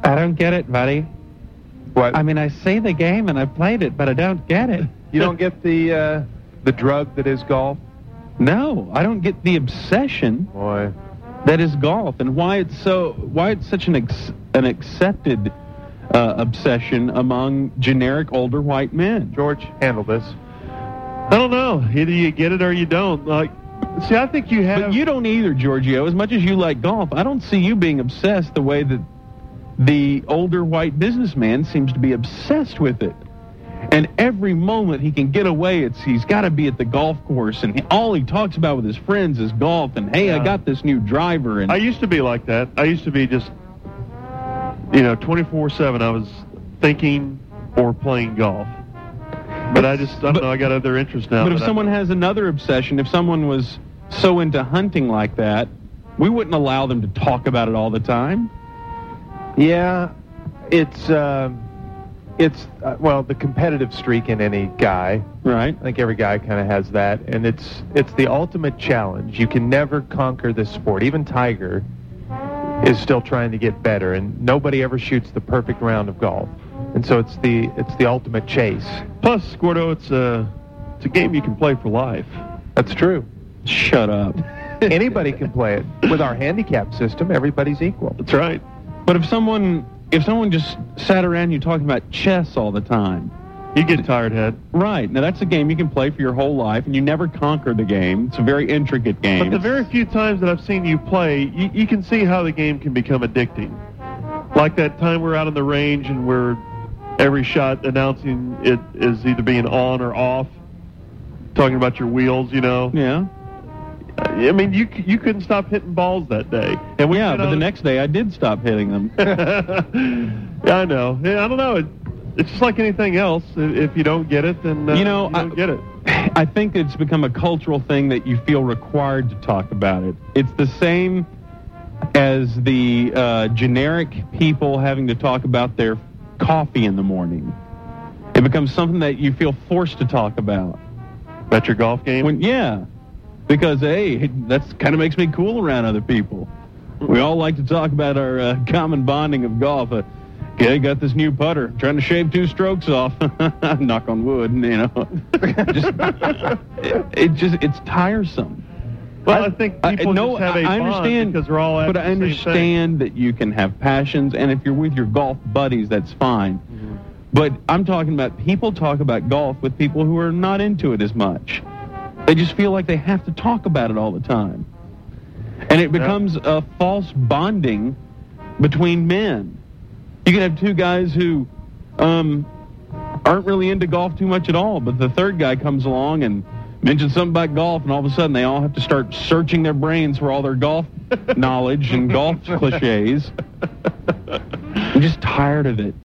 I don't get it, buddy. What? I mean, I see the game and I played it, but I don't get it. You don't get the drug that is golf? No, I don't get the obsession Boy. that is golf, and why it's such an accepted obsession among generic older white men. George, handle this. I don't know. Either you get it or you don't. See, I think you have... But you don't either, Giorgio. As much as you like golf, I don't see you being obsessed the way that the older white businessman seems to be obsessed with it. And every moment he can get away, he's got to be at the golf course, and all he talks about with his friends is golf, and, hey, I got this new driver. And I used to be like that. I used to be just, 24/7. I was thinking or playing golf. But I don't know, I got other interests now. But if someone has another obsession, if someone was so into hunting like that, we wouldn't allow them to talk about it all the time. Yeah, it's the competitive streak in any guy. Right. I think every guy kind of has that, and it's the ultimate challenge. You can never conquer this sport. Even Tiger is still trying to get better, and nobody ever shoots the perfect round of golf. And so it's the ultimate chase. Plus, Gordo, it's a game you can play for life. That's true. Shut up. Anybody can play it. With our handicap system, everybody's equal. That's right. But if someone just sat around you talking about chess all the time, you get tired, head. Right. Now, that's a game you can play for your whole life, and you never conquer the game. It's a very intricate game. But the very few times that I've seen you play, you can see how the game can become addicting. Like that time we're out on the range and we're every shot announcing it is either being on or off, talking about your wheels, Yeah. I mean, you couldn't stop hitting balls that day. And but the next day I did stop hitting them. Yeah, I know. I don't know. It's just like anything else. If you don't get it, then you don't get it. I think it's become a cultural thing that you feel required to talk about it. It's the same as the generic people having to talk about their coffee in the morning. It becomes something that you feel forced to talk about. About your golf game? Because, hey, that's kind of makes me cool around other people. We all like to talk about our common bonding of golf. Okay, got this new putter. Trying to shave 2 strokes off. Knock on wood, It's tiresome. Well, I think people just have a bond because we're all but I understand that you can have passions, and if you're with your golf buddies, that's fine. Mm-hmm. But I'm talking about people talk about golf with people who are not into it as much. They just feel like they have to talk about it all the time. And it becomes a false bonding between men. You can have 2 guys who aren't really into golf too much at all, but the third guy comes along and mentions something about golf, and all of a sudden they all have to start searching their brains for all their golf knowledge and golf cliches. I'm just tired of it.